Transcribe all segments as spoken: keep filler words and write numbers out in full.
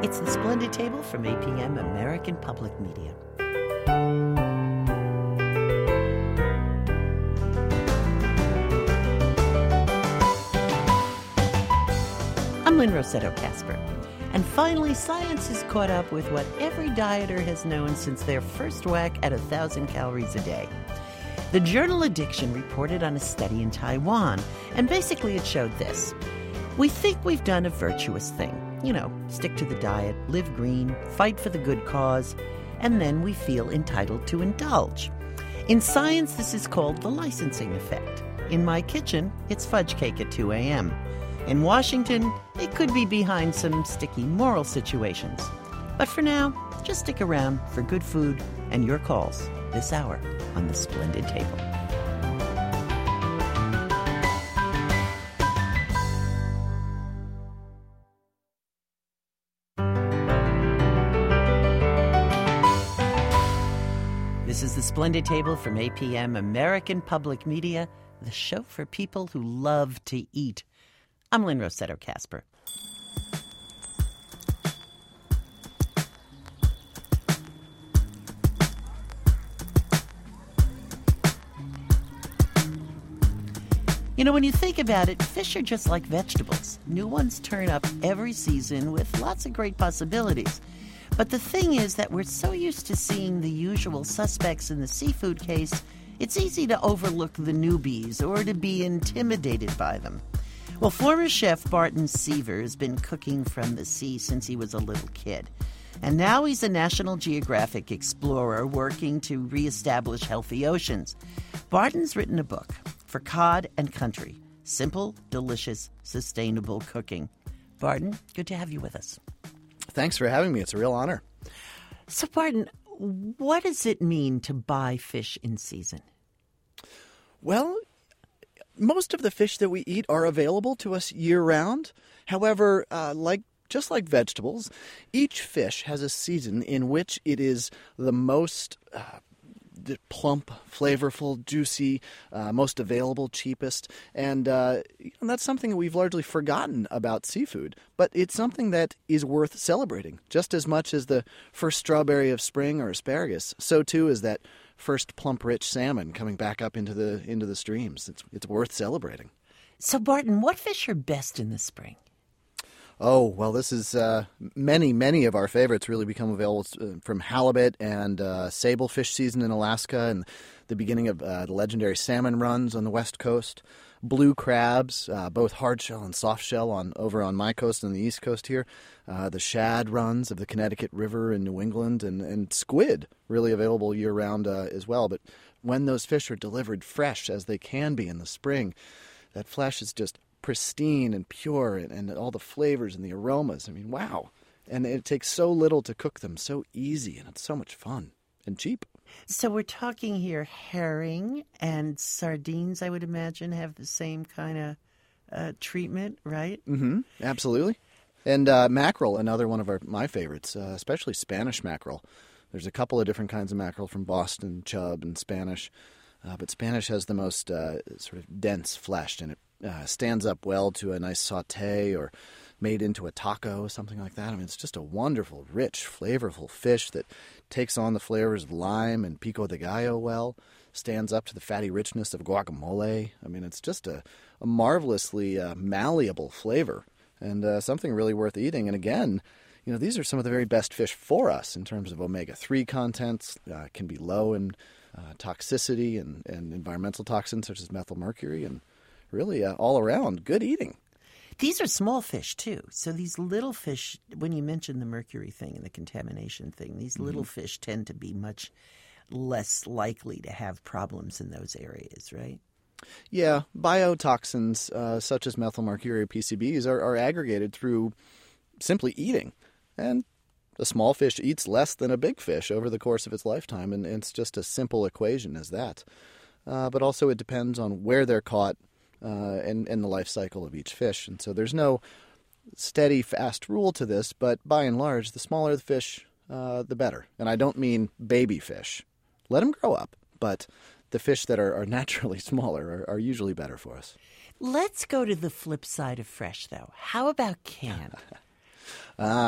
It's the Splendid Table from A P M American Public Media. I'm Lynn Rossetto Kasper. And finally, science has caught up with what every dieter has known since their first whack at one thousand calories a day. The journal Addiction reported on a study in Taiwan, and basically it showed this. We think we've done a virtuous thing. You know, stick to the diet, live green, fight for the good cause, and then we feel entitled to indulge. In science, this is called the licensing effect. In my kitchen, it's fudge cake at two a.m. In Washington, it could be behind some sticky moral situations. But for now, just stick around for good food and your calls this hour on the Splendid Table. This is the Splendid Table from A P M American Public Media, the show for people who love to eat. I'm Lynn Rossetto Kasper. You know, when you think about it, fish are just like vegetables. New ones turn up every season with lots of great possibilities. But the thing is that we're so used to seeing the usual suspects in the seafood case, it's easy to overlook the newbies or to be intimidated by them. Well, former chef Barton Seaver has been cooking from the sea since he was a little kid. And now he's a National Geographic explorer working to reestablish healthy oceans. Barton's written a book, For Cod and Country, Simple, Delicious, Sustainable Cooking. Barton, good to have you with us. Thanks for having me. It's a real honor. So, Barton, what does it mean to buy fish in season? Well, most of the fish that we eat are available to us year-round. However, uh, like just like vegetables, each fish has a season in which it is the most uh, the plump, flavorful, juicy, uh, most available, cheapest. And, uh, and that's something that we've largely forgotten about seafood. But it's something that is worth celebrating. Just as much as the first strawberry of spring or asparagus, so too is that first plump, rich salmon coming back up into the into the streams. It's, it's worth celebrating. So, Barton, what fish are best in the spring? Oh, well, this is uh, many, many of our favorites really become available from halibut and uh, sablefish season in Alaska and the beginning of uh, the legendary salmon runs on the West Coast. Blue crabs, uh, both hard shell and soft shell on over on my coast and the East Coast here. Uh, the shad runs of the Connecticut River in New England and, and squid really available year-round uh, as well. But when those fish are delivered fresh, as they can be in the spring, that flesh is just pristine and pure, and, and all the flavors and the aromas. I mean, wow. And it takes so little to cook them, so easy, and it's so much fun and cheap. So we're talking here herring and sardines, I would imagine, have the same kind of uh, treatment, right? Mm-hmm. Absolutely. And uh, mackerel, another one of our my favorites, uh, especially Spanish mackerel. There's a couple of different kinds of mackerel from Boston, chub, and Spanish. Uh, but Spanish has the most uh, sort of dense flesh, and it uh, stands up well to a nice sauté or made into a taco, something like that. I mean, it's just a wonderful, rich, flavorful fish that takes on the flavors of lime and pico de gallo well, stands up to the fatty richness of guacamole. I mean, it's just a, a marvelously uh, malleable flavor and uh, something really worth eating. And again, you know, these are some of the very best fish for us in terms of omega three contents, uh, can be low in uh, toxicity and, and environmental toxins such as methylmercury, and really uh, all around good eating. These are small fish, too. So these little fish, when you mentioned the mercury thing and the contamination thing, these little mm-hmm. fish tend to be much less likely to have problems in those areas, right? Yeah. Biotoxins uh, such as methylmercury or P C Bs are, are aggregated through simply eating. And a small fish eats less than a big fish over the course of its lifetime, and it's just a simple equation as that. Uh, but also it depends on where they're caught, Uh, and, and the life cycle of each fish. And so there's no steady, fast rule to this, but by and large, the smaller the fish, uh, the better. And I don't mean baby fish. Let them grow up, but the fish that are, are naturally smaller are, are usually better for us. Let's go to the flip side of fresh, though. How about canned? ah,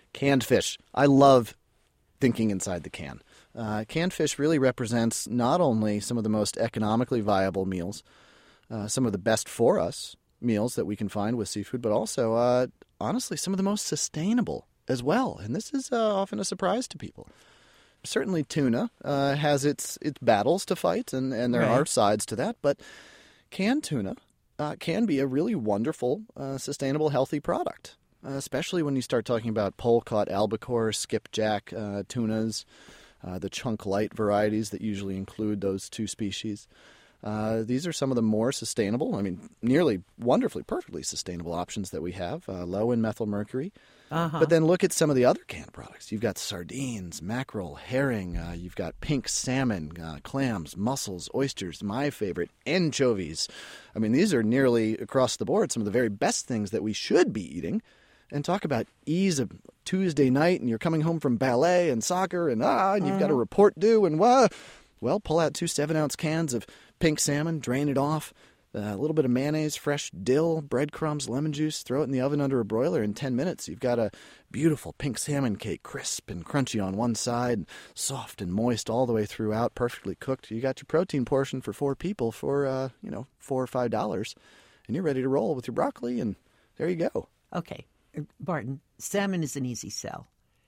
Canned fish. I love thinking inside the can. Uh, canned fish really represents not only some of the most economically viable meals, uh, some of the best for us meals that we can find with seafood, but also, uh, honestly, some of the most sustainable as well. And this is uh, often a surprise to people. Certainly tuna uh, has its its battles to fight, and, and there Right. are sides to that, but canned tuna uh, can be a really wonderful, uh, sustainable, healthy product, uh, especially when you start talking about pole-caught albacore, skipjack uh, tunas, uh, the chunk light varieties that usually include those two species. Uh, these are some of the more sustainable, I mean, nearly wonderfully, perfectly sustainable options that we have, uh, low in methyl mercury. Uh-huh. But then look at some of the other canned products. You've got sardines, mackerel, herring. Uh, you've got pink salmon, uh, clams, mussels, oysters. My favorite, anchovies. I mean, these are nearly across the board some of the very best things that we should be eating. And talk about ease of Tuesday night, and you're coming home from ballet and soccer, and ah, and you've got a report due, and wah. Well, pull out two seven-ounce cans of pink salmon, drain it off. A little bit of mayonnaise, fresh dill, breadcrumbs, lemon juice, throw it in the oven under a broiler. In ten minutes, you've got a beautiful pink salmon cake, crisp and crunchy on one side, soft and moist all the way throughout, perfectly cooked. You got your protein portion for four people for, uh, you know, four or five dollars, and you're ready to roll with your broccoli, and there you go. Okay. Barton, salmon is an easy sell.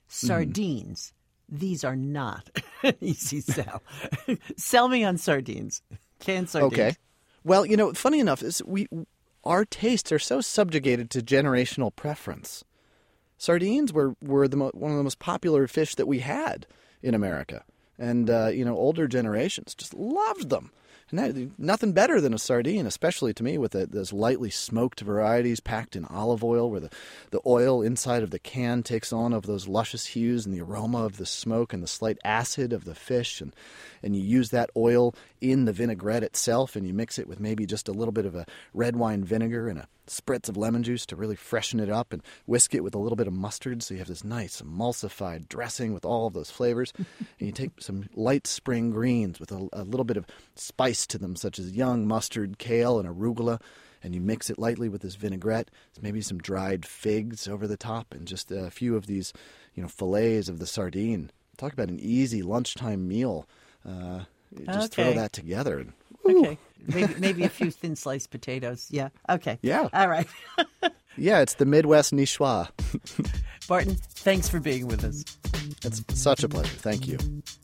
Sardines, these are not an easy sell. Sell me on sardines. Canned sardines. Okay. Well, you know, funny enough, is we our tastes are so subjugated to generational preference. Sardines were, were the mo- one of the most popular fish that we had in America. And, uh, you know, older generations just loved them. And that, nothing better than a sardine, especially to me, with the, those lightly smoked varieties packed in olive oil, where the, the oil inside of the can takes on of those luscious hues and the aroma of the smoke and the slight acid of the fish. And, and you use that oil in the vinaigrette itself, and you mix it with maybe just a little bit of a red wine vinegar and a spritz of lemon juice to really freshen it up, and whisk it with a little bit of mustard so you have this nice emulsified dressing with all of those flavors. And you take some light spring greens with a, a little bit of spice to them, such as young mustard, kale, and arugula, and you mix it lightly with this vinaigrette, maybe some dried figs over the top, and just a few of these, you know, fillets of the sardine. Talk about an easy lunchtime meal. Uh, just Okay. throw that together. And, Okay. Maybe maybe a few thin sliced potatoes. Yeah. Okay. Yeah. All right. yeah, it's the Midwest niçoise. Barton, thanks for being with us. It's such a pleasure. Thank you.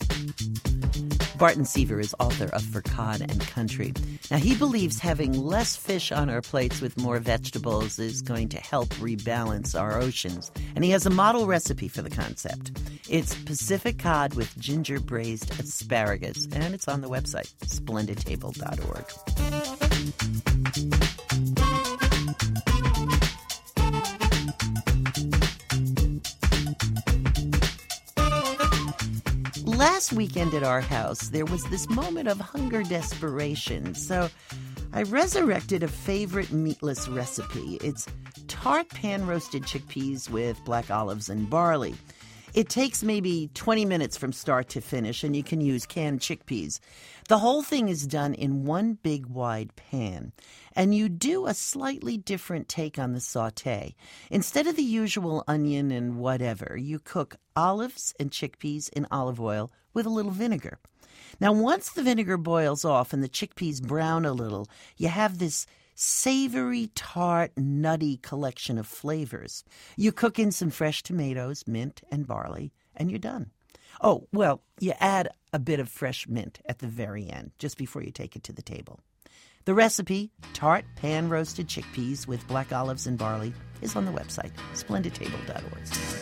Barton Seaver is author of For Cod and Country. Now, he believes having less fish on our plates with more vegetables is going to help rebalance our oceans. And he has a model recipe for the concept. It's Pacific cod with ginger braised asparagus, and it's on the website, splendid table dot org. Last weekend at our house, there was this moment of hunger desperation, so I resurrected a favorite meatless recipe. It's tart pan-roasted chickpeas with black olives and barley. It takes maybe twenty minutes from start to finish, and you can use canned chickpeas. The whole thing is done in one big wide pan, and you do a slightly different take on the sauté. Instead of the usual onion and whatever, you cook olives and chickpeas in olive oil with a little vinegar. Now, once the vinegar boils off and the chickpeas brown a little, you have this savory, tart, nutty collection of flavors. You cook in some fresh tomatoes, mint, and barley, and you're done. Oh, well, you add a bit of fresh mint at the very end, just before you take it to the table. The recipe, tart pan-roasted chickpeas with black olives and barley, is on the website, splendid table dot org.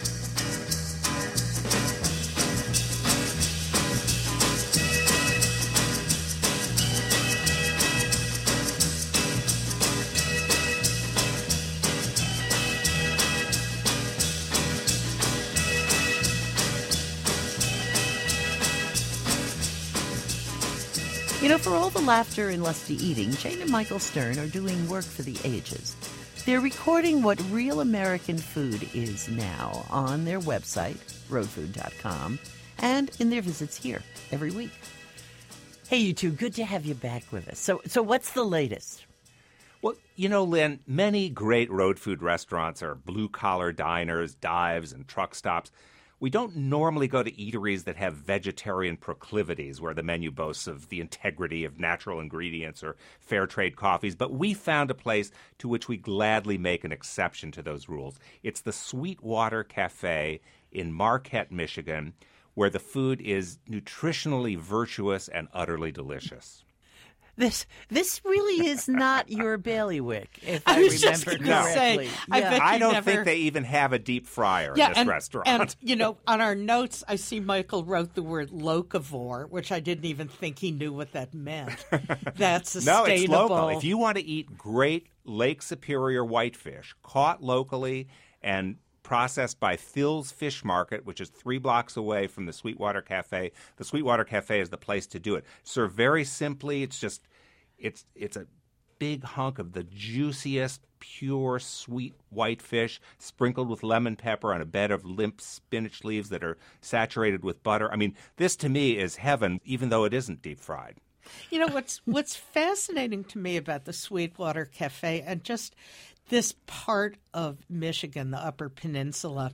You know, for all the laughter and lusty eating, Jane and Michael Stern are doing work for the ages. They're recording what real American food is now on their website, road food dot com, and in their visits here every week. Hey, you two, good to have you back with us. So, so what's the latest? Well, you know, Lynn, many great road food restaurants are blue-collar diners, dives, and truck stops. We don't normally go to eateries that have vegetarian proclivities where the menu boasts of the integrity of natural ingredients or fair trade coffees, but we found a place to which we gladly make an exception to those rules. It's the Sweetwater Cafe in Marquette, Michigan, where the food is nutritionally virtuous and utterly delicious. This this really is not your bailiwick, if I I, was just remember gonna correctly. say, I bet I you don't never- think they even have a deep fryer Yeah, in this and, restaurant. and, you know, on our notes, I see Michael wrote the word locavore, which I didn't even think he knew what that meant. That's sustainable. No, it's local. If you want to eat great Lake Superior whitefish caught locally and processed by Phil's Fish Market, which is three blocks away from the Sweetwater Cafe, the Sweetwater Cafe is the place to do it. Served very simply. It's just, it's it's a big hunk of the juiciest, pure, sweet whitefish sprinkled with lemon pepper on a bed of limp spinach leaves that are saturated with butter. I mean, this to me is heaven, even though it isn't deep fried. You know, what's what's fascinating to me about the Sweetwater Cafe and just this part of Michigan, the Upper Peninsula,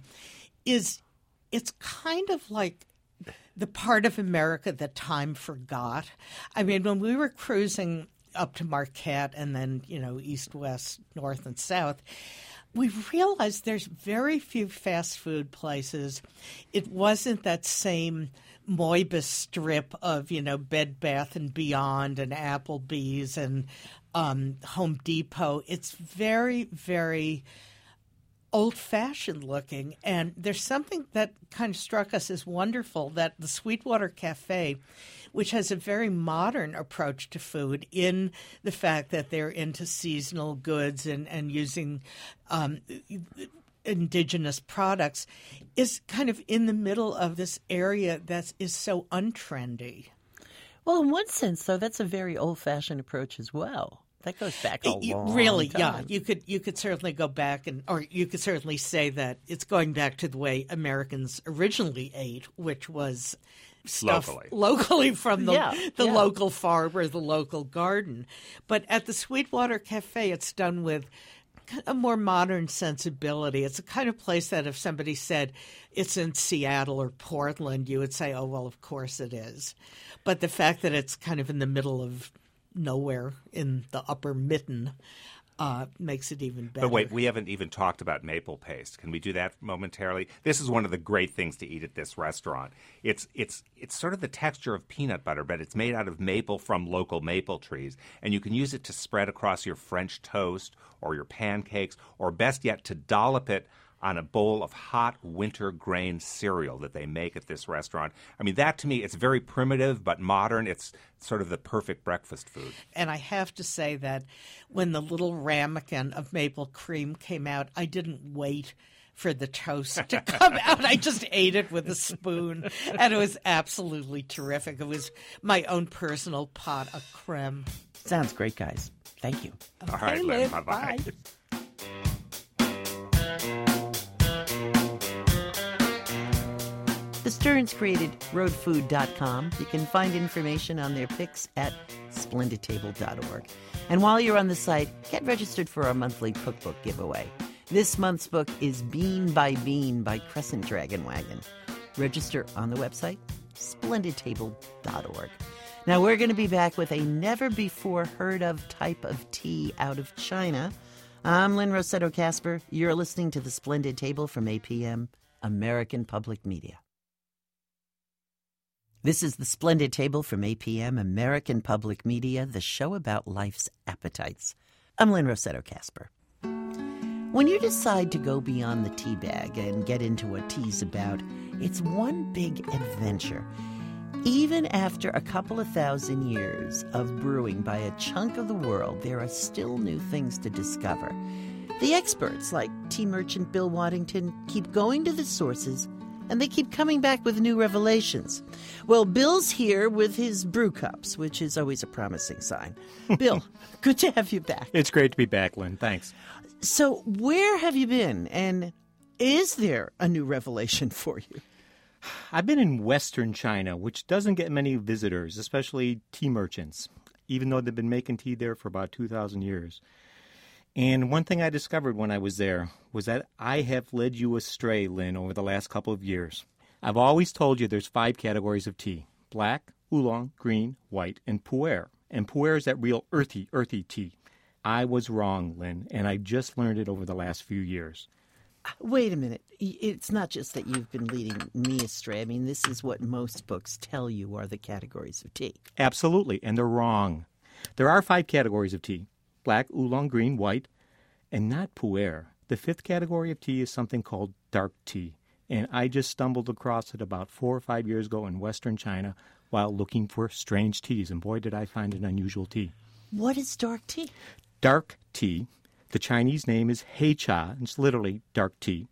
is it's kind of like the part of America that time forgot. I mean, when we were cruising up to Marquette and then, you know, east, west, north, and south, we realized there's very few fast food places. It wasn't that same Moibus strip of, you know, Bed Bath and Beyond and Applebee's and um, Home Depot. It's very, very old-fashioned looking. And there's something that kind of struck us as wonderful, that the Sweetwater Cafe, which has a very modern approach to food in the fact that they're into seasonal goods and, and using um, indigenous products, is kind of in the middle of this area that is so untrendy. Well, in one sense, though, that's a very old-fashioned approach as well. That goes back a You- long really, time. yeah. You could you could certainly go back and, or you could certainly say that it's going back to the way Americans originally ate, which was stuff Locally. locally from the Yeah, the yeah. local farm or the local garden. But at the Sweetwater Cafe, it's done with a more modern sensibility. It's a kind of place that if somebody said it's in Seattle or Portland, you would say, oh, well, of course it is. But the fact that it's kind of in the middle of nowhere in the upper mitten uh, makes it even better. But wait, we haven't even talked about maple paste. Can we do that momentarily? This is one of the great things to eat at this restaurant. It's it's it's sort of the texture of peanut butter, but it's made out of maple from local maple trees, and you can use it to spread across your French toast or your pancakes, or best yet, to dollop it on a bowl of hot winter grain cereal that they make at this restaurant. I mean, that to me, it's very primitive but modern. It's sort of the perfect breakfast food. And I have to say that when the little ramekin of maple cream came out, I didn't wait for the toast to come out. I just ate it with a spoon, and it was absolutely terrific. It was my own personal pot of creme. Sounds great, guys. Thank you. All right, Okay, Lynn, Liv, bye-bye. bye. The Stearns created road food dot com. You can find information on their picks at splendid table dot org. And while you're on the site, get registered for our monthly cookbook giveaway. This month's book is Bean by Bean by Crescent Dragon Wagon. Register on the website, splendid table dot org. Now, we're going to be back with a never-before-heard-of type of tea out of China. I'm Lynn Rossetto Kasper. You're listening to The Splendid Table from A P M, American Public Media. This is The Splendid Table from A P M, American Public Media, the show about life's appetites. I'm Lynn Rossetto Kasper. When you decide to go beyond the tea bag and get into what tea's about, it's one big adventure. Even after a couple of thousand years of brewing by a chunk of the world, there are still new things to discover. The experts, like tea merchant Bill Waddington, keep going to the sources, and they keep coming back with new revelations. Well, Bill's here with his brew cups, which is always a promising sign. Bill, good to have you back. It's great to be back, Lynn. Thanks. So where have you been, and is there a new revelation for you? I've been in Western China, which doesn't get many visitors, especially tea merchants, even though they've been making tea there for about two thousand years. And one thing I discovered when I was there was that I have led you astray, Lynn, over the last couple of years. I've always told you there's five categories of tea: black, oolong, green, white, and pu'er. And pu'er is that real earthy, earthy tea. I was wrong, Lynn, and I just learned it over the last few years. Wait a minute. It's not just that you've been leading me astray. I mean, this is what most books tell you are the categories of tea. Absolutely, and they're wrong. There are five categories of tea: black, oolong, green, white, and not pu'er. The fifth category of tea is something called dark tea, and I just stumbled across it about four or five years ago in Western China while looking for strange teas, and boy, did I find an unusual tea. What is dark tea? Dark tea, the Chinese name is hei cha, it's literally dark tea,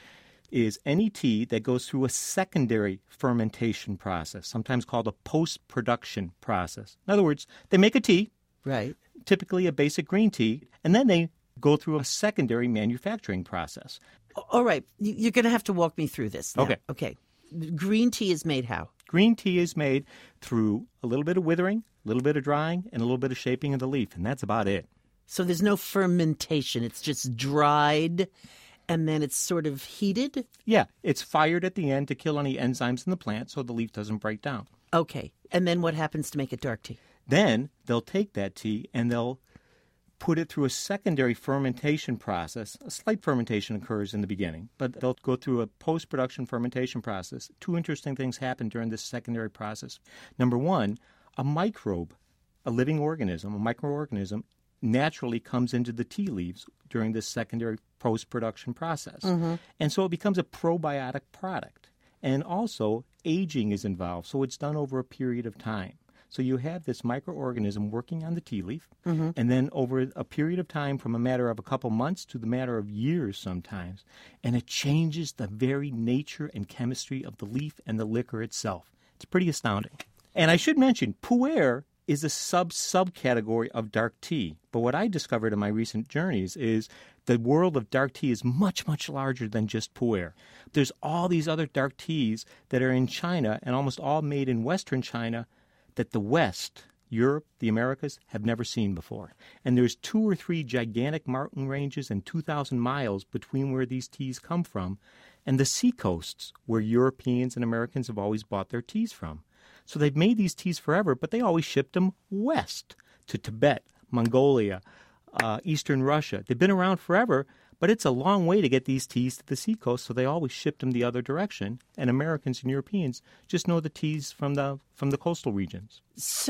is any tea that goes through a secondary fermentation process, sometimes called a post-production process. In other words, they make a tea, Right. typically a basic green tea, and then they go through a secondary manufacturing process. All right. You- You're going to have to walk me through this now. Okay. Okay. Green tea is made how? Green tea is made through a little bit of withering, a little bit of drying, and a little bit of shaping of the leaf, and that's about it. So there's no fermentation. It's just dried and then it's sort of heated? Yeah, it's fired at the end to kill any enzymes in the plant so the leaf doesn't break down. Okay. And then what happens to make it dark tea? Then they'll take that tea and they'll put it through a secondary fermentation process. A slight fermentation occurs in the beginning, but they'll go through a post-production fermentation process. Two interesting things happen during this secondary process. Number one, a microbe, a living organism, a microorganism, naturally comes into the tea leaves during this secondary post-production process. Mm-hmm. And so it becomes a probiotic product. And also, aging is involved, so it's done over a period of time. So you have this microorganism working on the tea leaf, mm-hmm. and then over a period of time, from a matter of a couple months to the matter of years sometimes, and it changes the very nature and chemistry of the leaf and the liquor itself. It's pretty astounding. And I should mention, pu'er is a sub-subcategory of dark tea. But what I discovered in my recent journeys is the world of dark tea is much, much larger than just pu'er. There's all these other dark teas that are in China, and almost all made in Western China, that the West, Europe, the Americas, have never seen before. And there's two or three gigantic mountain ranges and two thousand miles between where these teas come from and the seacoasts where Europeans and Americans have always bought their teas from. So they've made these teas forever, but they always shipped them west to Tibet, Mongolia, uh, Eastern Russia. They've been around forever, but it's a long way to get these teas to the seacoast, so they always shipped them the other direction. And Americans and Europeans just know the teas from the from the coastal regions.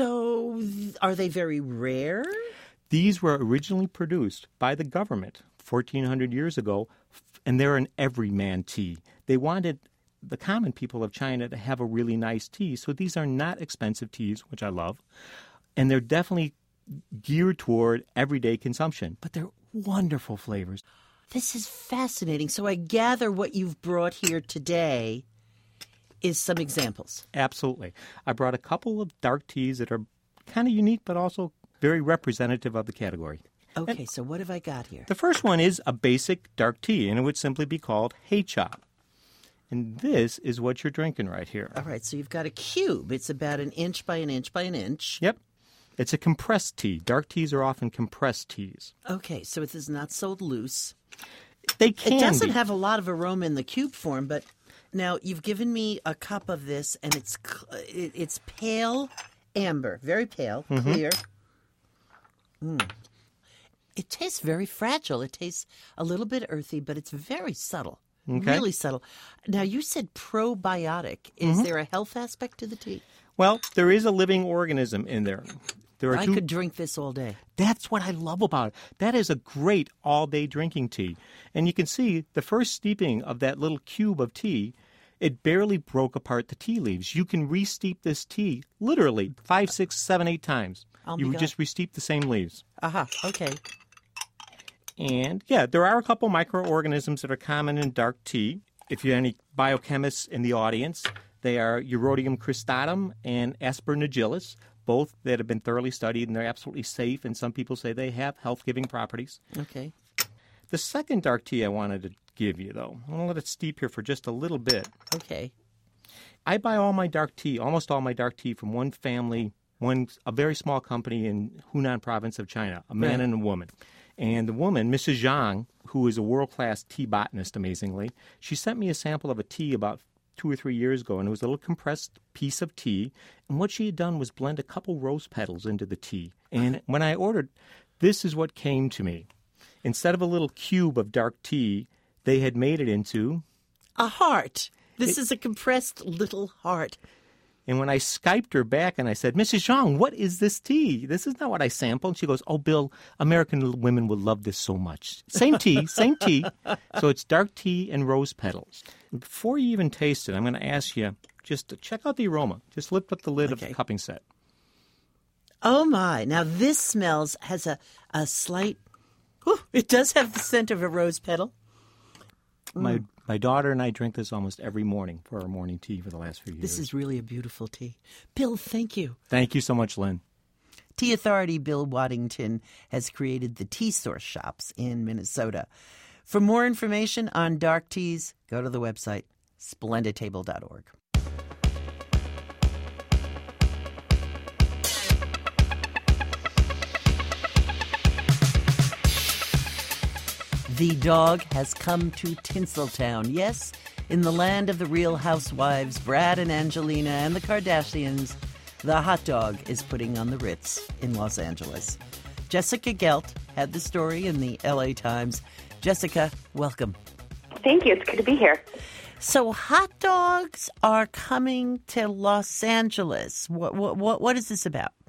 So th- are they very rare? These were originally produced by the government fourteen hundred years ago, and they're an everyman tea. They wanted the common people of China to have a really nice tea, so these are not expensive teas, which I love, and they're definitely geared toward everyday consumption, but they're wonderful flavors. This is fascinating. So I gather what you've brought here today is some examples. Absolutely. I brought a couple of dark teas that are kind of unique, but also very representative of the category. Okay, And so what have I got here? the first one is a basic dark tea, and it would simply be called hei cha. And this is what you're drinking right here. All right, so you've got a cube. It's about an inch by an inch by an inch. Yep. It's a compressed tea. Dark teas are often compressed teas. Okay, so it is not sold loose. They can It doesn't be. have a lot of aroma in the cube form, but now you've given me a cup of this, and it's cl- it- it's pale amber, very pale, Mm-hmm. clear. Mm. It tastes very fragile. It tastes a little bit earthy, but it's very subtle, Okay. really subtle. Now, you said probiotic. Is Mm-hmm. there a health aspect to the tea? Well, there is a living organism in there. There are I two. could drink this all day. That's what I love about it. That is a great all-day drinking tea. And you can see the first steeping of that little cube of tea, it barely broke apart the tea leaves. You can re-steep this tea literally five, six, seven, eight times. Oh, my you God. just re-steep the same leaves. Aha, okay. And, yeah, there are a couple microorganisms that are common in dark tea. If you have any biochemists in the audience, they are Eurodium cristatum and Aspergillus, both that have been thoroughly studied, and they're absolutely safe, and some people say they have health-giving properties. Okay. The second dark tea I wanted to give you, though, I'm going to let it steep here for just a little bit. Okay. I buy all my dark tea, almost all my dark tea, from one family, one a very small company in Hunan province of China, a man Right. and a woman. And the woman, Missus Zhang, who is a world-class tea botanist, amazingly, she sent me a sample of a tea about two or three years ago, and it was a little compressed piece of tea. And what she had done was blend a couple rose petals into the tea. And when I ordered, this is what came to me. Instead of a little cube of dark tea, they had made it into a heart. This It- is a compressed little heart. And when I Skyped her back and I said, Missus Zhang, what is this tea? This is not what I sampled. And she goes, oh, Bill, American women will love this so much. Same tea, same tea. So it's dark tea and rose petals. Before you even taste it, I'm going to ask you just to check out the aroma. Just lift up the lid of Okay. the cupping set. Oh, my. Now, this smells, has a, a slight, whew, it does have the scent of a rose petal. My my daughter and I drink this almost every morning for our morning tea for the last few years. This is really a beautiful tea. Bill, thank you. Thank you so much, Lynn. Tea Authority Bill Waddington has created the Tea Source shops in Minnesota. For more information on dark teas, go to the website splendid table dot org. The dog has come to Tinseltown. Yes, in the land of the Real Housewives, Brad and Angelina and the Kardashians, the hot dog is putting on the Ritz in Los Angeles. Jessica Gelt had the story in the L A Times. Jessica, welcome. Thank you. It's good to be here. So hot dogs are coming to Los Angeles. What what what, what is this about?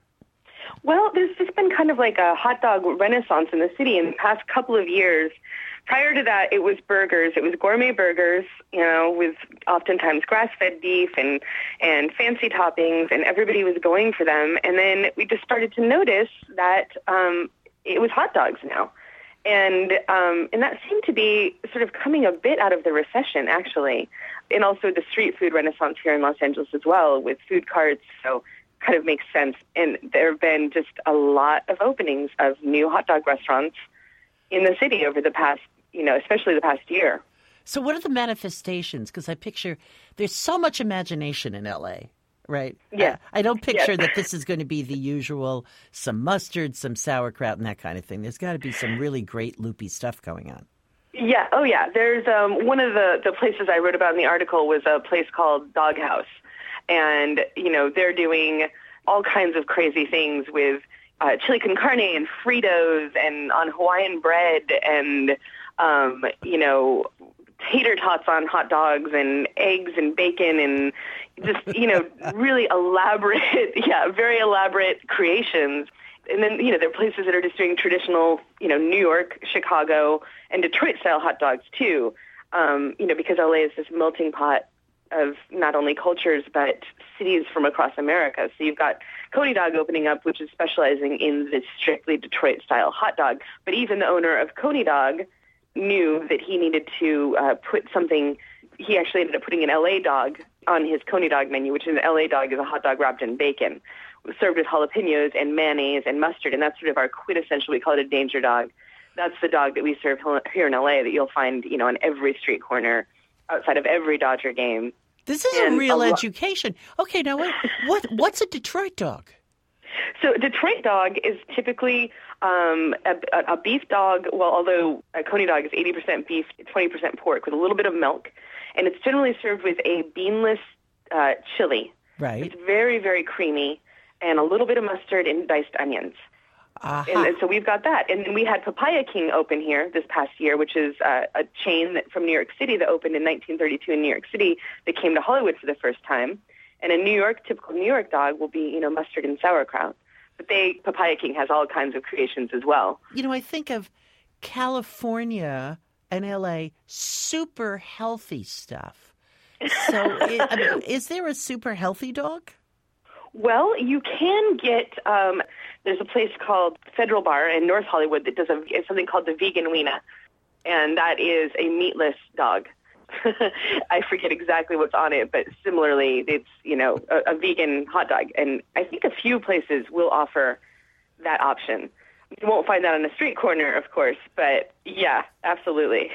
Well, there's just been kind of like a hot dog renaissance in the city in the past couple of years. Prior to that, it was burgers. It was gourmet burgers, you know, with oftentimes grass-fed beef and, and fancy toppings, and everybody was going for them. And then we just started to notice that um, it was hot dogs now. And um, and that seemed to be sort of coming a bit out of the recession, actually, and also the street food renaissance here in Los Angeles as well with food carts. So kind of makes sense. And there have been just a lot of openings of new hot dog restaurants in the city over the past, you know, especially the past year. So what are the manifestations? Because I picture there's so much imagination in L A, right? Yeah. I, I don't picture Yeah. that this is going to be the usual some mustard, some sauerkraut, and that kind of thing. There's got to be some really great loopy stuff going on. Yeah. Oh, yeah. There's um, one of the, the places I wrote about in the article was a place called Doghouse. And, you know, they're doing all kinds of crazy things with uh, chili con carne and Fritos and on Hawaiian bread and, um, you know, tater tots on hot dogs and eggs and bacon and just, you know, really elaborate, yeah, very elaborate creations. And then, you know, there are places that are just doing traditional, you know, New York, Chicago, and Detroit-style hot dogs, too, um, you know, because L A is this melting pot of not only cultures but cities from across America. So you've got Coney Dog opening up, which is specializing in this strictly Detroit-style hot dog. But even the owner of Coney Dog knew that he needed to uh, put something. He actually ended up putting an L A dog on his Coney Dog menu, which is an L A dog is a hot dog wrapped in bacon, served with jalapenos and mayonnaise and mustard, and that's sort of our quintessential. We call it a danger dog. That's the dog that we serve here in L A that you'll find, you know, on every street corner, outside of every Dodger game. This is And a real a lo- education. Okay, now what, what what's a Detroit dog? So a Detroit dog is typically um, a, a beef dog. Well, although a Coney dog is eighty percent beef, twenty percent pork, with a little bit of milk, and it's generally served with a beanless uh, chili. Right. It's very, very creamy, and a little bit of mustard and diced onions. Aha. And, and so we've got that. And then we had Papaya King open here this past year, which is uh, a chain that, from New York City that opened in nineteen thirty-two in New York City that came to Hollywood for the first time. And a New York, typical New York dog will be, you know, mustard and sauerkraut. But they, Papaya King has all kinds of creations as well. You know, I think of California and L A, super healthy stuff. So it, I mean, is there a super healthy dog? Well, you can get, um, there's a place called Federal Bar in North Hollywood that does a, it's something called the Vegan Weena, and that is a meatless dog. I forget exactly what's on it, but similarly, it's, you know, a, a vegan hot dog. And I think a few places will offer that option. You won't find that on a street corner, of course, but yeah, absolutely.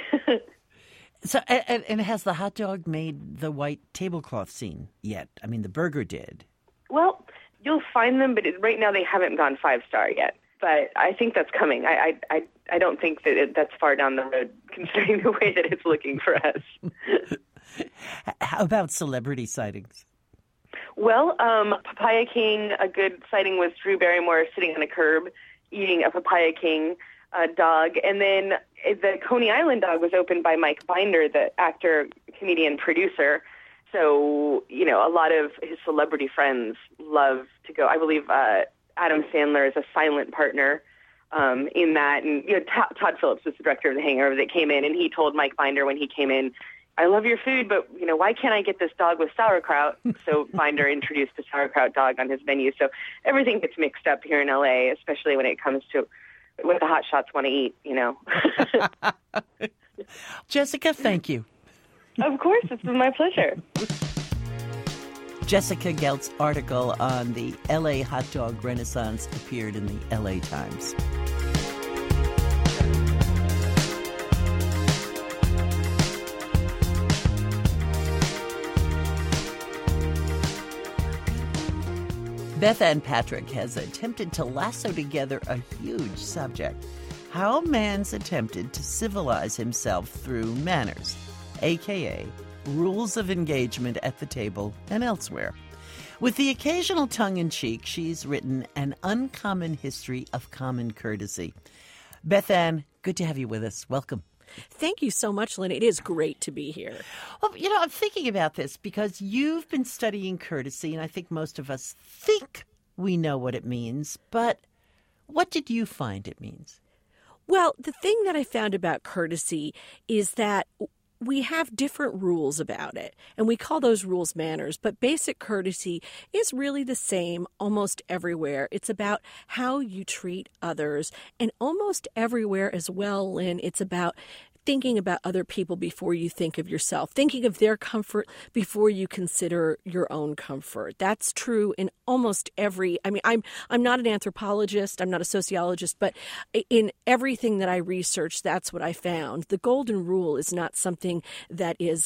So, and, and has the hot dog made the white tablecloth scene yet? I mean, the burger did. Well, you'll find them, but it, right now they haven't gone five-star yet. but I think that's coming. I I, I, I don't think that it, that's far down the road, considering the way that it's looking for us. How about celebrity sightings? Well, um, Papaya King, a good sighting was Drew Barrymore sitting on a curb eating a Papaya King uh, dog. And then the Coney Island dog was opened by Mike Binder, the actor, comedian, producer. So, you know, a lot of his celebrity friends love to go. I believe uh, Adam Sandler is a silent partner um, in that. And, you know, Todd, Todd Phillips was the director of The Hangover that came in, and he told Mike Binder when he came in, I love your food, but, you know, why can't I get this dog with sauerkraut? So Binder introduced the sauerkraut dog on his menu. So everything gets mixed up here in L A, especially when it comes to what the hot shots want to eat, you know. Jessica, thank you. Of course, it's been my pleasure. Jessica Gelt's article on the L A hot dog renaissance appeared in the L A Times. Beth Ann Patrick has attempted to lasso together a huge subject: how man's attempted to civilize himself through manners, a k a rules of engagement at the table and elsewhere. With the occasional tongue-in-cheek, she's written An Uncommon History of Common Courtesy. Beth Ann, good to have you with us. Welcome. Thank you so much, Lynn. It is great to be here. Well, you know, I'm thinking about this because you've been studying courtesy, and I think most of us think we know what it means, but what did you find it means? Well, the thing that I found about courtesy is that we have different rules about it, and we call those rules manners, but basic courtesy is really the same almost everywhere. It's about how you treat others, and almost everywhere as well, Lynn, it's about thinking about other people before you think of yourself, thinking of their comfort before you consider your own comfort. That's true in almost every, I mean, I'm I'm not an anthropologist, I'm not a sociologist, but in everything that I researched, that's what I found. The golden rule is not something that is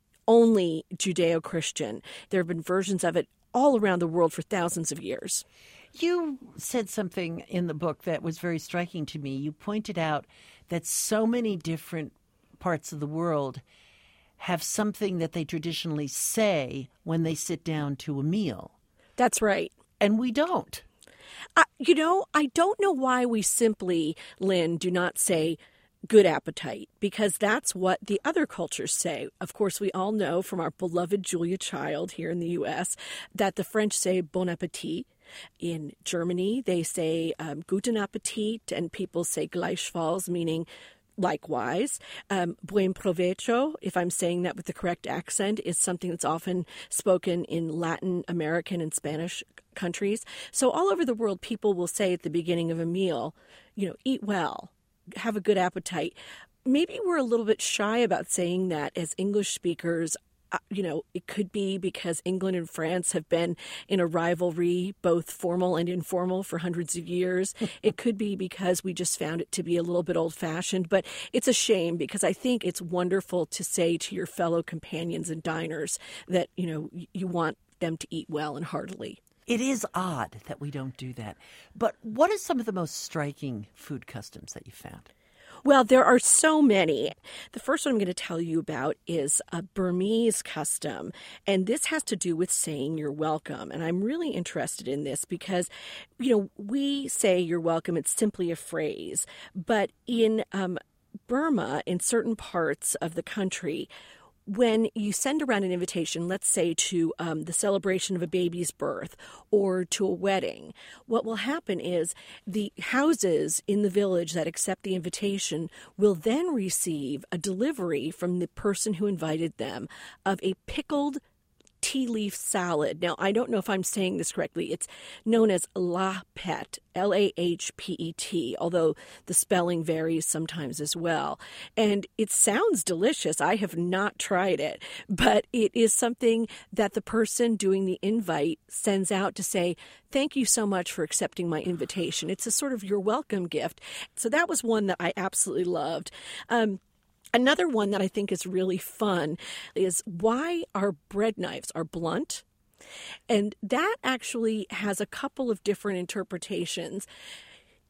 only Judeo-Christian. There have been versions of it all around the world for thousands of years. You said something in the book that was very striking to me. You pointed out that so many different parts of the world have something that they traditionally say when they sit down to a meal. That's right. And we don't. Uh, you know, I don't know why we simply, Lynn, do not say good appetite, because that's what the other cultures say. Of course, we all know from our beloved Julia Child here in the U S that the French say bon appétit. In Germany, they say um, guten Appetit, and people say gleichfalls, meaning likewise. Um, buen provecho, if I'm saying that with the correct accent, is something that's often spoken in Latin American and Spanish countries. So all over the world, people will say at the beginning of a meal, you know, eat well, have a good appetite. Maybe we're a little bit shy about saying that as English speakers. Uh, you know, it could be because England and France have been in a rivalry, both formal and informal, for hundreds of years. It could be because we just found it to be a little bit old-fashioned. But it's a shame, because I think it's wonderful to say to your fellow companions and diners that, you know, you want them to eat well and heartily. It is odd that we don't do that. But what are some of the most striking food customs that you found? Well, there are so many. The first one I'm going to tell you about is a Burmese custom, and this has to do with saying you're welcome. And I'm really interested in this because, you know, we say you're welcome. It's simply a phrase. But in um, Burma, in certain parts of the country, when you send around an invitation, let's say to um, the celebration of a baby's birth or to a wedding, what will happen is the houses in the village that accept the invitation will then receive a delivery from the person who invited them of a pickled tea leaf salad. Now, I don't know if I'm saying this correctly. It's known as la pet, L A H P E T, although the spelling varies sometimes as well. And it sounds delicious. I have not tried it, but it is something that the person doing the invite sends out to say, thank you so much for accepting my invitation. It's a sort of your welcome gift. So that was one that I absolutely loved. Um, Another one that I think is really fun is why our bread knives are blunt. And that actually has a couple of different interpretations.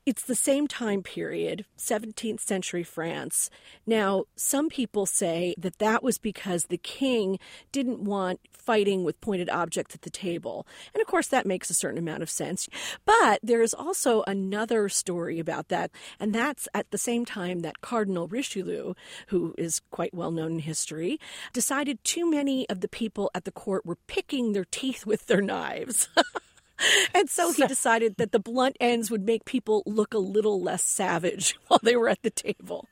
It's the same time period, seventeenth century France. Now, some people say that that was because the king didn't want fighting with pointed objects at the table. And of course, that makes a certain amount of sense. But there is also another story about that, and that's at the same time that Cardinal Richelieu, who is quite well known in history, decided too many of the people at the court were picking their teeth with their knives. And so he decided that the blunt ends would make people look a little less savage while they were at the table.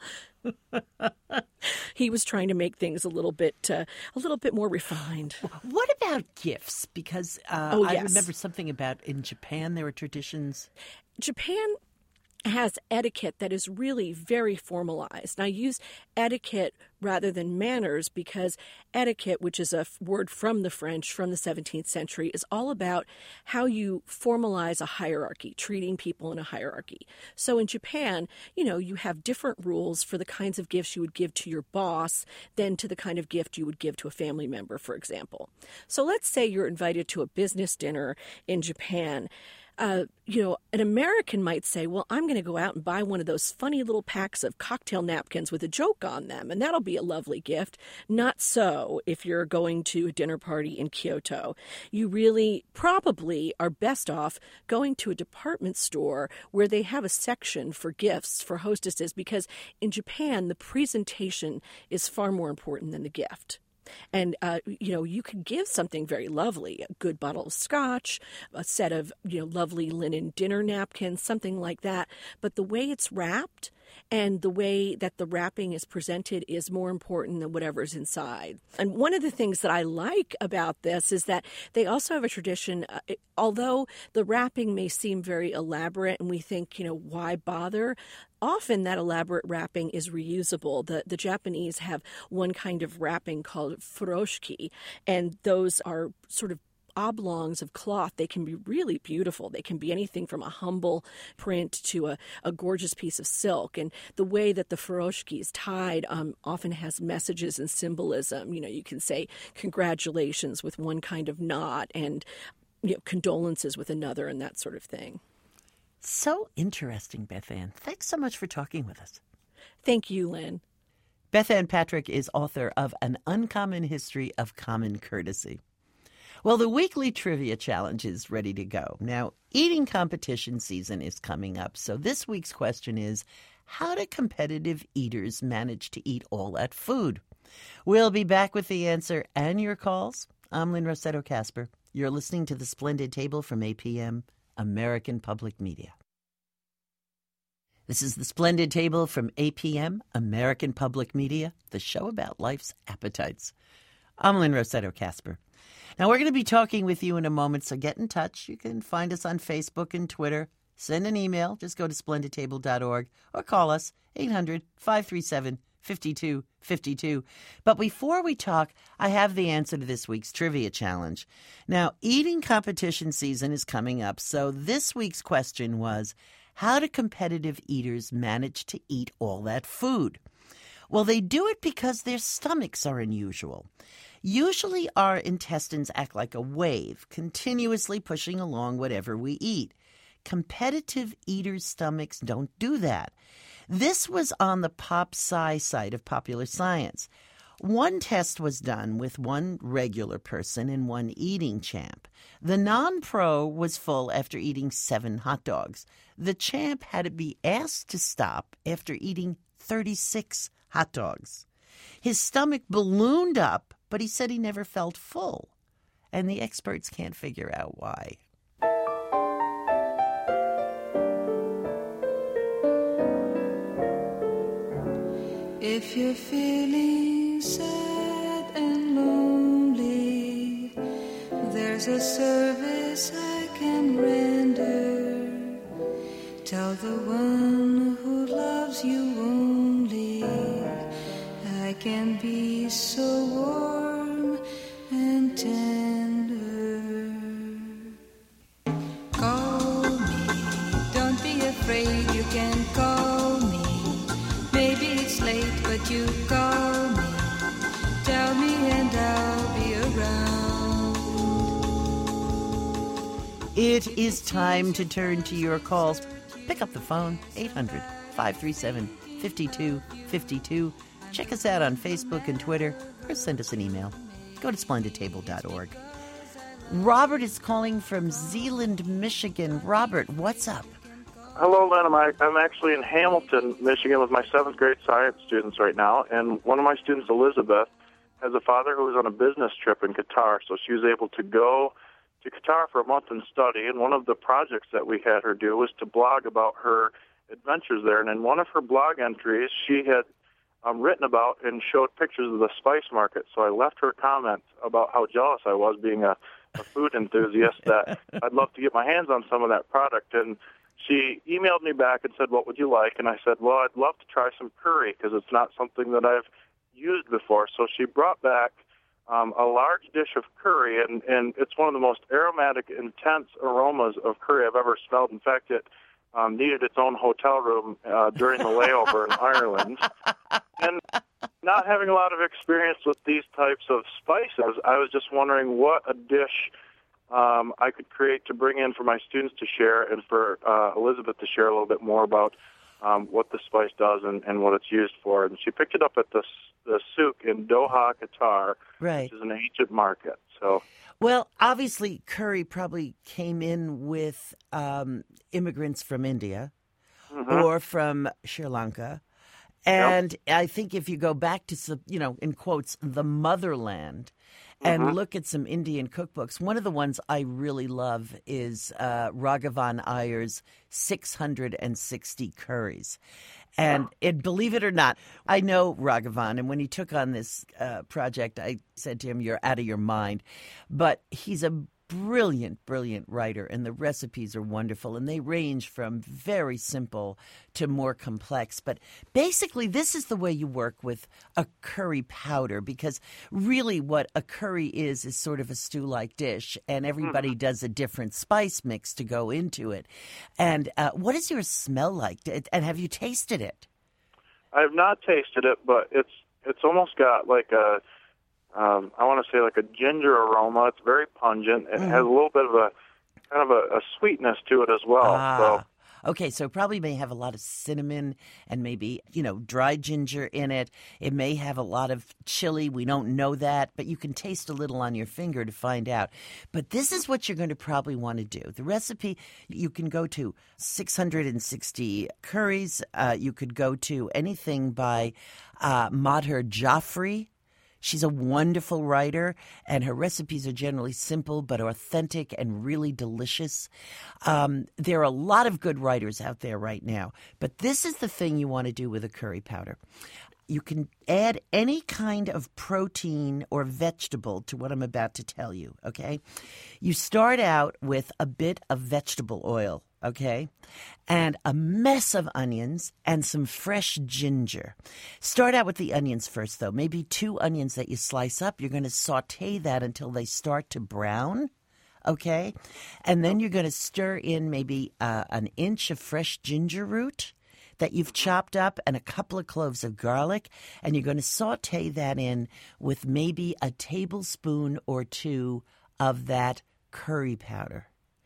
He was trying to make things a little bit uh, a little bit more refined. What about gifts? Because uh, Oh, I yes. remember something about in Japan there were traditions. Japan has etiquette that is really very formalized. And I use etiquette rather than manners because etiquette, which is a f- word from the French from the seventeenth century, is all about how you formalize a hierarchy, treating people in a hierarchy. So in Japan, you know, you have different rules for the kinds of gifts you would give to your boss than to the kind of gift you would give to a family member, for example. So let's say you're invited to a business dinner in Japan. Uh, you know, an American might say, well, I'm going to go out and buy one of those funny little packs of cocktail napkins with a joke on them, and that'll be a lovely gift. Not so if you're going to a dinner party in Kyoto. You really probably are best off going to a department store where they have a section for gifts for hostesses, because in Japan, the presentation is far more important than the gift. And, uh, you know, you could give something very lovely, a good bottle of scotch, a set of, you know, lovely linen dinner napkins, something like that. But the way it's wrapped and the way that the wrapping is presented is more important than whatever's inside. And one of the things that I like about this is that they also have a tradition, uh, it, although the wrapping may seem very elaborate and we think, you know, why bother? Often that elaborate wrapping is reusable. The the Japanese have one kind of wrapping called furoshiki, and those are sort of oblongs of cloth. They can be really beautiful. They can be anything from a humble print to a, a gorgeous piece of silk. And the way that the furoshiki is tied um, often has messages and symbolism. You know, you can say congratulations with one kind of knot and, you know, condolences with another and that sort of thing. So interesting, Beth Ann. Thanks so much for talking with us. Thank you, Lynn. Beth Ann Patrick is author of An Uncommon History of Common Courtesy. Well, the weekly trivia challenge is ready to go. Now, eating competition season is coming up, so this week's question is, how do competitive eaters manage to eat all that food? We'll be back with the answer and your calls. I'm Lynn Rossetto Kasper. You're listening to The Splendid Table from A P M, American Public Media. This is The Splendid Table from A P M, American Public Media, the show about life's appetites. I'm Lynn Rossetto Kasper. Now, we're going to be talking with you in a moment, so get in touch. You can find us on Facebook and Twitter. Send an email. Just go to splendid table dot org or call us, eight hundred, five three seven, five two five two. But before we talk, I have the answer to this week's trivia challenge. Now, eating competition season is coming up, so this week's question was, how do competitive eaters manage to eat all that food? Well, they do it because their stomachs are unusual. Usually our intestines act like a wave, continuously pushing along whatever we eat. Competitive eaters' stomachs don't do that. This was on the PopSci site of Popular Science. One test was done with one regular person and one eating champ. The non-pro was full after eating seven hot dogs. The champ had to be asked to stop after eating thirty-six hot dogs. His stomach ballooned up, but he said he never felt full. And the experts can't figure out why. If you're feeling sad and lonely, there's a service I can render. Tell the one who loves you only, I can be so warm and tender. Call me, don't be afraid, you can call me. Maybe it's late, but you call me. Tell me and I'll be around. It is time to turn to your calls. Pick up the phone, eight hundred, five three seven, five two five two. Check us out on Facebook and Twitter, or send us an email. Go to splendid table dot org. Robert is calling from Zeeland, Michigan. Robert, what's up? Hello, Lynn. I'm, I'm actually in Hamilton, Michigan with my seventh grade science students right now, and one of my students, Elizabeth, has a father who was on a business trip in Qatar, so she was able to go to Qatar for a month and study, and one of the projects that we had her do was to blog about her adventures there, and in one of her blog entries, she had um, written about and showed pictures of the spice market, so I left her a comment about how jealous I was being a, a food enthusiast, that I'd love to get my hands on some of that product, and she emailed me back and said, what would you like? And I said, well, I'd love to try some curry because it's not something that I've used before. So she brought back um, a large dish of curry, and, and it's one of the most aromatic, intense aromas of curry I've ever smelled. In fact, it um, needed its own hotel room uh, during the layover in Ireland. And not having a lot of experience with these types of spices, I was just wondering what a dish um, I could create to bring in for my students to share and for uh, Elizabeth to share a little bit more about um, what the spice does and, and what it's used for. And she picked it up at the, the souk in Doha, Qatar, right, which is an ancient market. So, well, obviously, curry probably came in with um, immigrants from India mm-hmm. or from Sri Lanka. And yep. I think if you go back to, you know, in quotes, the motherland, and mm-hmm. look at some Indian cookbooks, one of the ones I really love is uh, Raghavan Iyer's six hundred sixty Curries. And it, believe it or not, I know Raghavan, and when he took on this uh, project, I said to him, you're out of your mind. But he's a brilliant, brilliant writer, and the recipes are wonderful, and they range from very simple to more complex. But basically, this is the way you work with a curry powder, because really what a curry is is sort of a stew-like dish, and everybody mm. does a different spice mix to go into it. And uh, what does yours smell like? And have you tasted it? I have not tasted it, but it's it's almost got like a Um, I want to say like a ginger aroma. It's very pungent. It mm. has a little bit of a kind of a, a sweetness to it as well. Ah. So. Okay, so probably may have a lot of cinnamon and maybe, you know, dried ginger in it. It may have a lot of chili. We don't know that, but you can taste a little on your finger to find out. But this is what you're going to probably want to do. The recipe, you can go to six hundred sixty curries. Uh, you could go to anything by uh, Madhur Jaffrey. She's a wonderful writer, and her recipes are generally simple but authentic and really delicious. Um, there are a lot of good writers out there right now, but this is the thing you want to do with a curry powder. You can add any kind of protein or vegetable to what I'm about to tell you, okay? You start out with a bit of vegetable oil, okay, and a mess of onions and some fresh ginger. Start out with the onions first, though. Maybe two onions that you slice up. You're going to saute that until they start to brown, okay? And then you're going to stir in maybe uh, an inch of fresh ginger root that you've chopped up and a couple of cloves of garlic, and you're going to saute that in with maybe a tablespoon or two of that curry powder.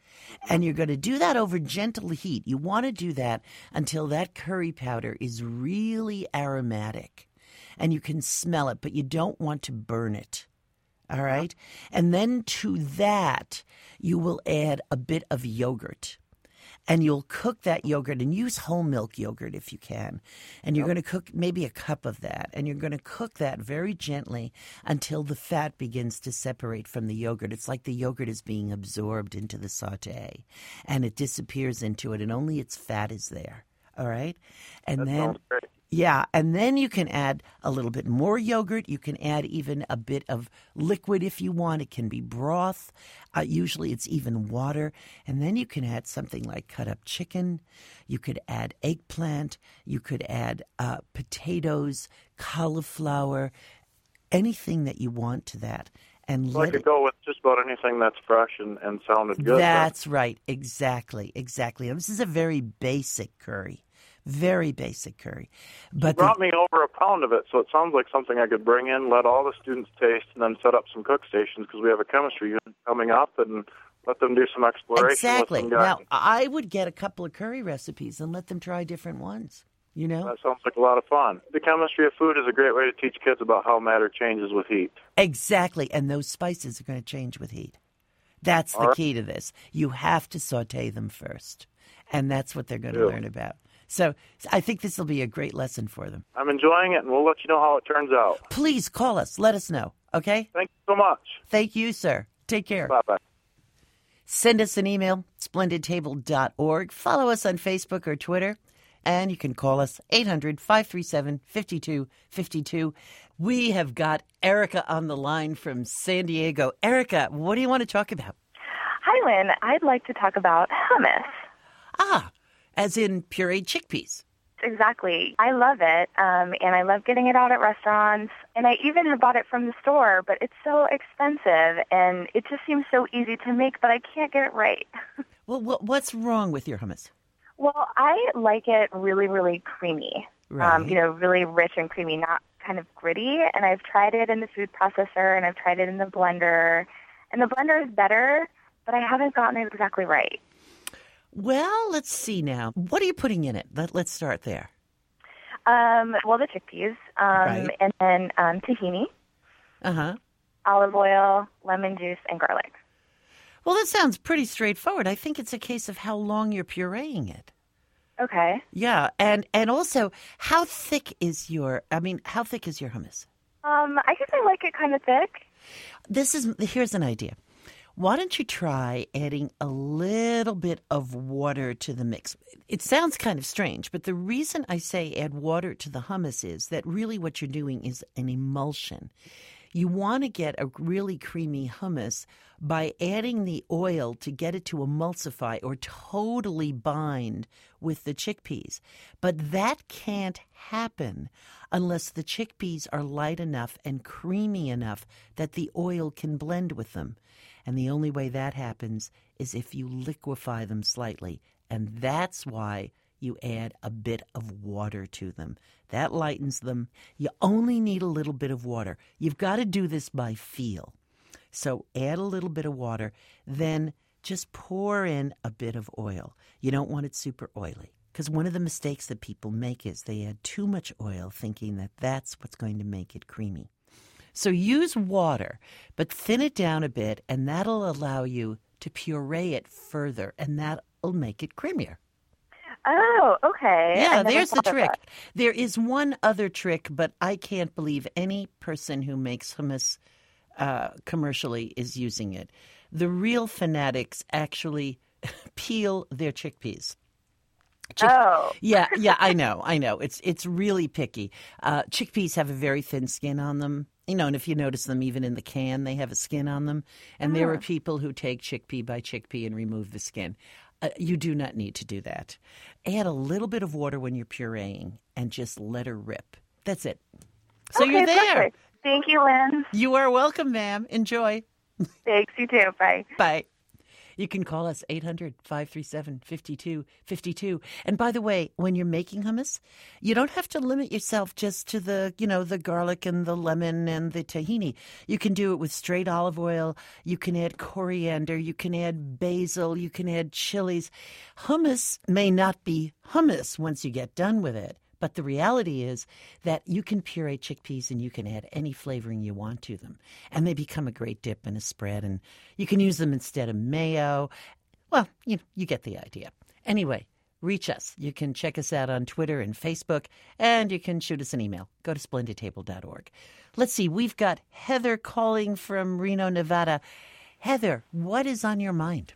And you're going to do that over gentle heat. You want to do that until that curry powder is really aromatic and you can smell it, but you don't want to burn it. All right? And then to that, you will add a bit of yogurt. And you'll cook that yogurt, and use whole milk yogurt if you can. And you're yep. going to cook maybe a cup of that. And you're going to cook that very gently until the fat begins to separate from the yogurt. It's like the yogurt is being absorbed into the saute. And it disappears into it, and only its fat is there. All right? And that then, sounds great. Yeah, and then you can add a little bit more yogurt. You can add even a bit of liquid if you want. It can be broth. Uh, usually it's even water. And then you can add something like cut up chicken. You could add eggplant. You could add uh, potatoes, cauliflower, anything that you want to that. And so let I could it... go with just about anything that's fresh and, and sounded good. That's right. Exactly. Exactly. This is a very basic curry. Very basic curry. But you brought the, me over a pound of it, so it sounds like something I could bring in, let all the students taste, and then set up some cook stations because we have a chemistry unit coming up, and let them do some exploration. Exactly. Let them Now, guide. I would get a couple of curry recipes and let them try different ones, you know? That sounds like a lot of fun. The chemistry of food is a great way to teach kids about how matter changes with heat. Exactly. And those spices are going to change with heat. That's the All right. key to this. You have to saute them first. And that's what they're going to Yeah. learn about. So I think this will be a great lesson for them. I'm enjoying it, and we'll let you know how it turns out. Please call us. Let us know. Okay? Thank you so much. Thank you, sir. Take care. Bye-bye. Send us an email, splendid table dot org. Follow us on Facebook or Twitter. And you can call us eight hundred, five three seven, five two five two. We have got Erica on the line from San Diego. Erica, what do you want to talk about? Hi, Lynn. I'd like to talk about hummus. Ah, as in pureed chickpeas. Exactly. I love it, um, and I love getting it out at restaurants. And I even have bought it from the store, but it's so expensive, and it just seems so easy to make, but I can't get it right. Well, what's wrong with your hummus? Well, I like it really, really creamy. Right. Um, you know, really rich and creamy, not kind of gritty. And I've tried it in the food processor, and I've tried it in the blender. And the blender is better, but I haven't gotten it exactly right. Well, let's see now. What are you putting in it? Let, let's start there. Um, well, the chickpeas, um, Right. and then um, tahini, Uh-huh. olive oil, lemon juice, and garlic. Well, that sounds pretty straightforward. I think it's a case of how long you're pureeing it. Okay. Yeah, and and also, how thick is your, I mean, how thick is your hummus? Um, I guess I like it kind of thick. This is, here's an idea. Why don't you try adding a little bit of water to the mix? It sounds kind of strange, but the reason I say add water to the hummus is that really what you're doing is an emulsion. You want to get a really creamy hummus by adding the oil to get it to emulsify or totally bind with the chickpeas. But that can't happen unless the chickpeas are light enough and creamy enough that the oil can blend with them. And the only way that happens is if you liquefy them slightly. And that's why you add a bit of water to them. That lightens them. You only need a little bit of water. You've got to do this by feel. So add a little bit of water, then just pour in a bit of oil. You don't want it super oily, because one of the mistakes that people make is they add too much oil thinking that that's what's going to make it creamy. So use water, but thin it down a bit, and that'll allow you to puree it further, and that'll make it creamier. Oh, okay. I Yeah, never there's the thought of trick. that. There is one other trick, but I can't believe any person who makes hummus uh, commercially is using it. The real fanatics actually peel their chickpeas. Chick- Oh. Yeah, yeah, I know, I know. It's it's really picky. Uh, chickpeas have a very thin skin on them. You know, and if you notice them even in the can, they have a skin on them. And there are people who take chickpea by chickpea and remove the skin. Uh, you do not need to do that. Add a little bit of water when you're pureeing and just let her rip. That's it. So Okay, you're there. perfect. Thank you, Lynn. You are welcome, ma'am. Enjoy. Thanks, you too. Bye. Bye. You can call us eight hundred, five three seven, five two five two. And by the way, when you're making hummus, you don't have to limit yourself just to the, you know, the garlic and the lemon and the tahini. You can do it with straight olive oil. You can add coriander. You can add basil. You can add chilies. Hummus may not be hummus once you get done with it. But the reality is that you can puree chickpeas and you can add any flavoring you want to them. And they become a great dip in a spread. And you can use them instead of mayo. Well, you, you get the idea. Anyway, reach us. You can check us out on Twitter and Facebook. And you can shoot us an email. Go to splendid table dot org. Let's see. We've got Heather calling from Reno, Nevada. Heather, what is on your mind?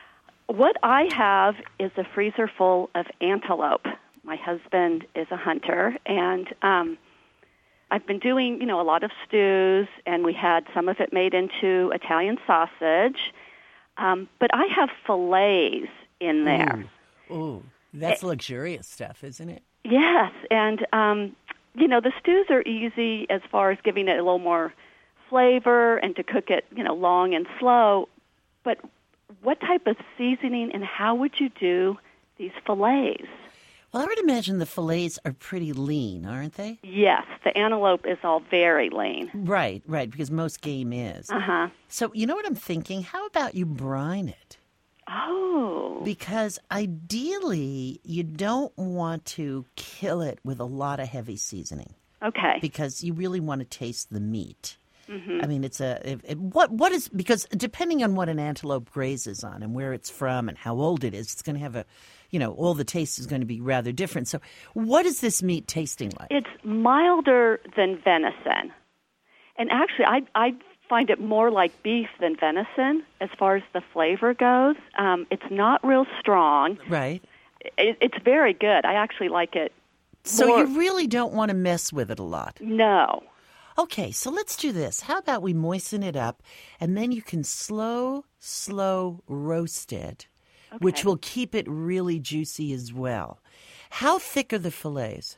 What I have is a freezer full of antelope. My husband is a hunter, and um, I've been doing, you know, a lot of stews, and we had some of it made into Italian sausage. Um, but I have fillets in there. Ooh, Ooh that's it, luxurious stuff, isn't it? Yes, and, um, you know, the stews are easy as far as giving it a little more flavor and to cook it, you know, long and slow. But what type of seasoning and how would you do these fillets? Well, I would imagine the fillets are pretty lean, aren't they? Yes, the antelope is all very lean. Right, right, because most game is. Uh-huh. So you know what I'm thinking? How about you brine it? Oh. Because ideally, you don't want to kill it with a lot of heavy seasoning. Okay. Because you really want to taste the meat. Mm-hmm. I mean, it's a it, it, what what is because depending on what an antelope grazes on and where it's from and how old it is, it's going to have a, you know, all the taste is going to be rather different. So, what is this meat tasting like? It's milder than venison, and actually, I I find it more like beef than venison as far as the flavor goes. Um, it's not real strong. Right. It, it's very good. I actually like it. So more. you really don't want to mess with it a lot. No. Okay, so let's do this. How about we moisten it up, and then you can slow, slow roast it, okay. which will keep it really juicy as well. How thick are the fillets?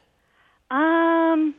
Um,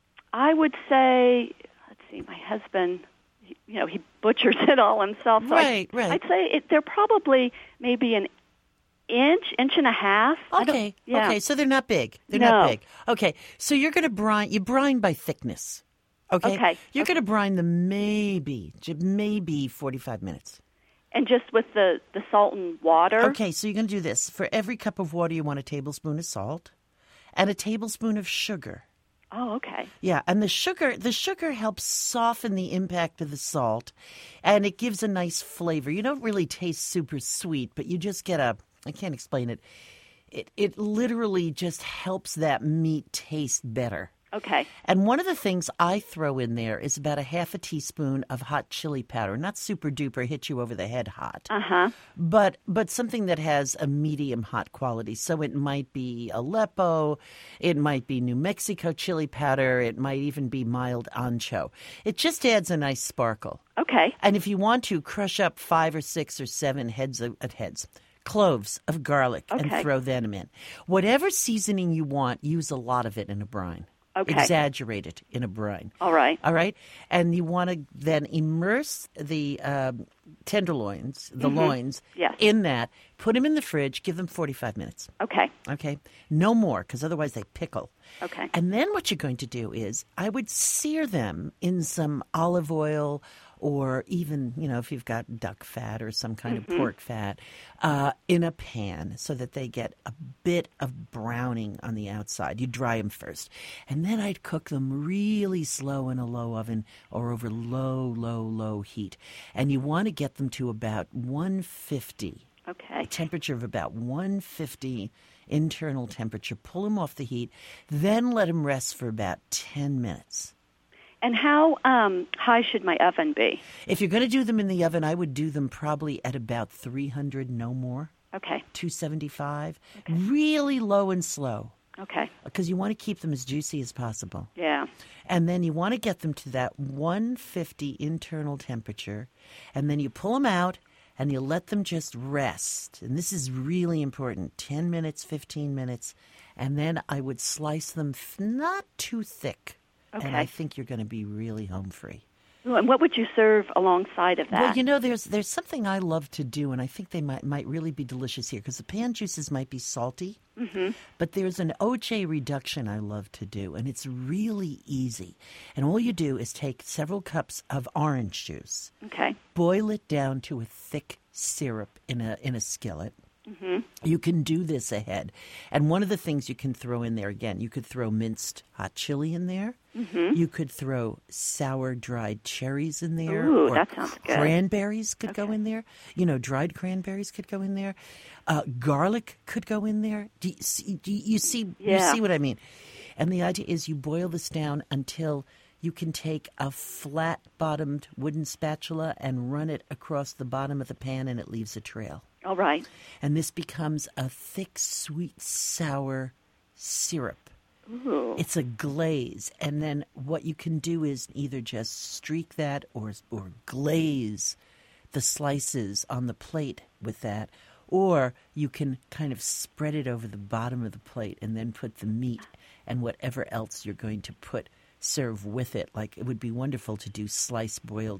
I would say, let's see, my husband, you know, he butchers it all himself. So right, I'd, right. I'd say it, they're probably maybe an inch, inch and a half. Okay, yeah. okay, so they're not big. They're no. not big. Okay, so you're going to brine, you brine by thickness. Okay. Okay. You're okay. going to brine them maybe, maybe forty-five minutes. And just with the, the salt and water? Okay, so you're going to do this. For every cup of water, you want a tablespoon of salt and a tablespoon of sugar. Oh, okay. Yeah, and the sugar the sugar helps soften the impact of the salt, and it gives a nice flavor. You don't really taste super sweet, but you just get a, I can't explain it. It, it literally just helps that meat taste better. Okay. And one of the things I throw in there is about a half a teaspoon of hot chili powder. Not super duper, hit you over the head hot. Uh-huh. But but something that has a medium hot quality. So it might be Aleppo, it might be New Mexico chili powder, it might even be mild ancho. It just adds a nice sparkle. Okay. And if you want to, crush up five or six or seven heads of, of heads. Cloves of garlic okay. and throw them in. Whatever seasoning you want, use a lot of it in a brine. Okay. Exaggerate it in a brine. All right. All right. And you want to then immerse the um, tenderloins, the mm-hmm. loins, yes. in that. Put them in the fridge. Give them forty-five minutes. Okay. Okay. No more, because otherwise they pickle. Okay. And then what you're going to do is I would sear them in some olive oil or even, you know, if you've got duck fat or some kind mm-hmm. of pork fat, uh, in a pan so that they get a bit of browning on the outside. You dry them first. And then I'd cook them really slow in a low oven or over low, low, low heat. And you want to get them to about one fifty. Okay. A temperature of about one fifty internal temperature. Pull them off the heat. Then let them rest for about ten minutes. And how um, high should my oven be? If you're going to do them in the oven, I would do them probably at about three hundred, no more. Okay. two seventy-five. Okay. Really low and slow. Okay. Because you want to keep them as juicy as possible. Yeah. And then you want to get them to that one fifty internal temperature. And then you pull them out and you let them just rest. And this is really important. ten minutes, fifteen minutes. And then I would slice them not too thick. Okay. And I think you're going to be really home free. Ooh, and what would you serve alongside of that? Well, you know, there's there's something I love to do, and I think they might might really be delicious here because the pan juices might be salty. Mm-hmm. But there's an O J reduction I love to do, and it's really easy. And all you do is take several cups of orange juice, okay, boil it down to a thick syrup in a in a skillet. Mm-hmm. You can do this ahead. And one of the things you can throw in there, again, you could throw minced hot chili in there. Mm-hmm. You could throw sour dried cherries in there. Ooh, or that sounds good. Cranberries could okay. go in there. You know, dried cranberries could go in there. Uh, garlic could go in there. Do you see, do you, see, yeah. you see what I mean? And the idea is you boil this down until you can take a flat-bottomed wooden spatula and run it across the bottom of the pan, and it leaves a trail. All right. And this becomes a thick, sweet, sour syrup. Ooh. It's a glaze. And then what you can do is either just streak that or or glaze the slices on the plate with that. Or you can kind of spread it over the bottom of the plate and then put the meat and whatever else you're going to put, serve with it. Like it would be wonderful to do sliced boiled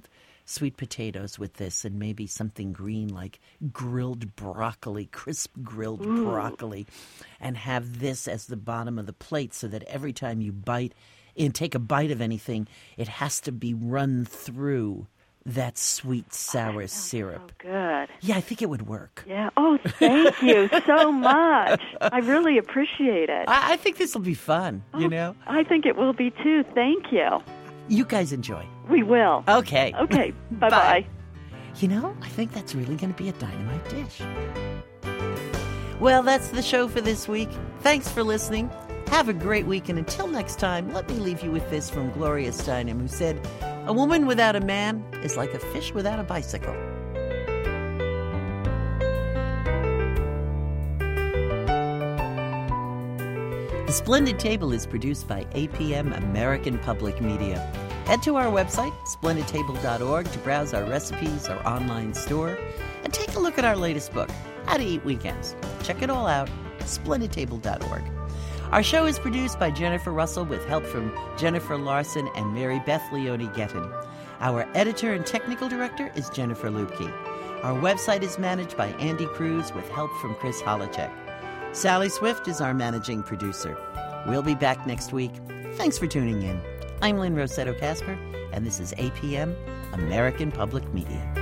sweet potatoes with this and maybe something green like grilled broccoli, crisp grilled Ooh. broccoli, and have this as the bottom of the plate so that every time you bite and take a bite of anything, it has to be run through that sweet sour oh, syrup. So good. Yeah, I think it would work. Yeah. Oh, thank you so much. I really appreciate it. I, I think this will be fun, oh, you know? I think it will be too. Thank you. You guys enjoy. We will. Okay. Okay. Bye-bye. You know, I think that's really going to be a dynamite dish. Well, that's the show for this week. Thanks for listening. Have a great week, and until next time, let me leave you with this from Gloria Steinem, who said, "A woman without a man is like a fish without a bicycle." The Splendid Table is produced by A P M American Public Media. Head to our website, splendid table dot org, to browse our recipes, our online store, and take a look at our latest book, How to Eat Weekends. Check it all out, splendid table dot org. Our show is produced by Jennifer Russell with help from Jennifer Larson and Mary Beth Leone Gettin. Our editor and technical director is Jennifer Lupke. Our website is managed by Andy Cruz with help from Chris Holacek. Sally Swift is our managing producer. We'll be back next week. Thanks for tuning in. I'm Lynn Rossetto Kasper, and this is A P M, American Public Media.